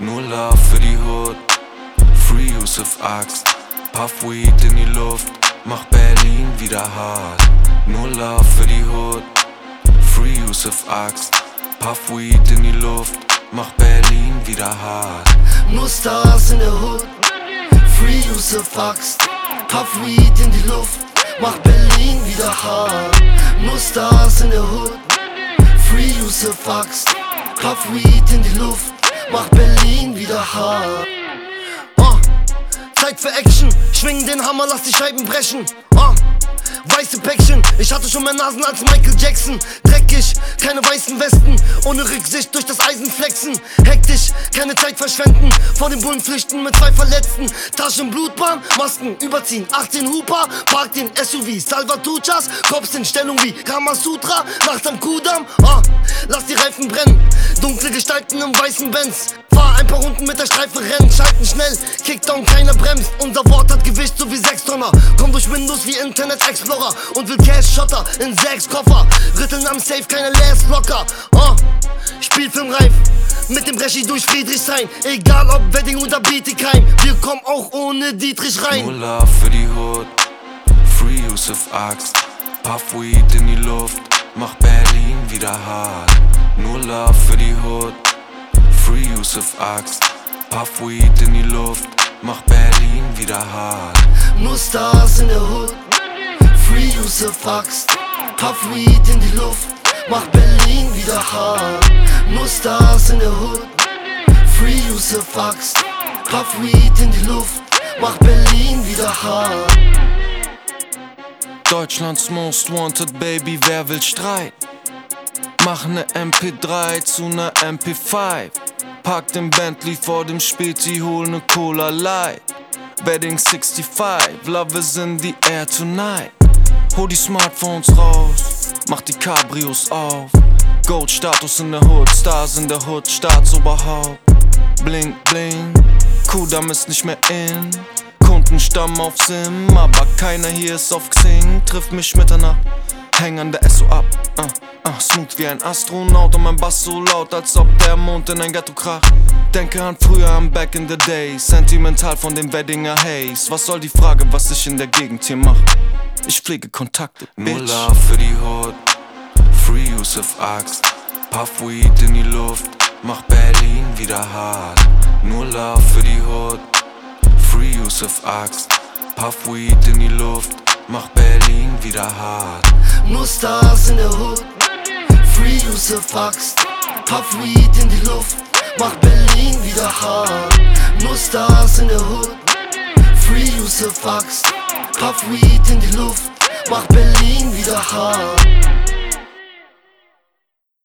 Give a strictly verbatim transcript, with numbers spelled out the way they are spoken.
Nur Love für die Hood, Free Yusuf Axt. Puff Weed in die Luft, mach Berlin wieder hart. Nur Love für die Hood, Free Yusuf Axt. Puff Weed in die Luft, mach Berlin wieder hart. Nur Stars in der Hood, Free Yusuf Axt. Puff Weed in die Luft, mach Berlin wieder hart. Nur Stars in der Hood, Free Yusuf Axt. Puff Weed in die Luft, mach Berlin wieder hart. uh, Zeit für Action, schwing den Hammer, lass die Scheiben brechen. uh, Weiße Päckchen, ich hatte schon mehr Nasen als Michael Jackson. Dreckig, keine weißen Westen, ohne Rücksicht durch das Eisen flexen. Hektisch, keine Zeit verschwenden, vor den Bullen flüchten mit zwei Verletzten. Taschen, Blutbahn, Masken überziehen, achtzehn Huper, park den S U V. Salvatruchas, Cops in Stellung wie Kamasutra, nachts am Kudamm. uh, Lass die Reifen brennen, dunkle Gestalten im weißen Benz. Fahr ein paar Runden mit der Streife, rennen, schalten schnell, Kickdown, keiner bremst. Unser Wort hat Gewicht, so wie sechs Tonner. Komm durch Windows wie Internet Explorer und will Cash-Schotter in sechs Koffer. Rütteln am Safe, keine Last locker. uh, Spielfilmreif, mit dem Reschi durch Friedrichshain. Egal ob Wedding oder Bietigheim, wir kommen auch ohne Dietrich rein. Nur Love für die Hood, Free Yusuf Axt. Puff Weed in die Luft, mach Berlin wieder hart. Nur Love für die Hood, Free Yusuf Axt. Puff Weed in die Luft, mach Berlin wieder hart. Nur Stars in der Hood, Free Yusuf Axt. Puff Weed in die Luft, mach Berlin wieder hart. Nur Stars in der Hood, Free Yusuf Axt. Puff Weed in die Luft, mach Berlin wieder hart. Deutschlands Most Wanted Baby, wer will Streit? Mach ne M P drei zu ne M P fünf. Pack den Bentley vor dem Späti, hol ne Cola Light. Wedding sixty-five, love is in the air tonight. Hol die Smartphones raus, mach die Cabrios auf. Gold-Status in der Hood, Stars in der Hood, Staatsoberhaupt. Blink, bling, Kudamm ist nicht mehr in. Kundenstamm auf Sim, aber keiner hier ist auf Xing. Trifft mich Mitternacht, häng an der S O ab. uh, uh, Smooth wie ein Astronaut und mein Bass so laut, als ob der Mond in ein Ghetto kracht. Denke an früher, am Back in the Days. Sentimental von dem Weddinger Haze. Was soll die Frage, was ich in der Gegend hier mach? Ich pflege Kontakte, bitch. Nur Love für die Hood, Free Yusuf Axt. Puff Weed in die Luft, mach Berlin wieder hart. Nur Love für die Hood, Free Yusuf Axt. Puff Weed in die Luft, mach Berlin wieder hart. Nur Stars in der Hood, Free Yusuf Axt. Puff Weed in die Luft, mach Berlin wieder hart. Nur Stars in der Hood, Free Yusuf Axt. Puff Weed in die Luft, mach Berlin wieder hart.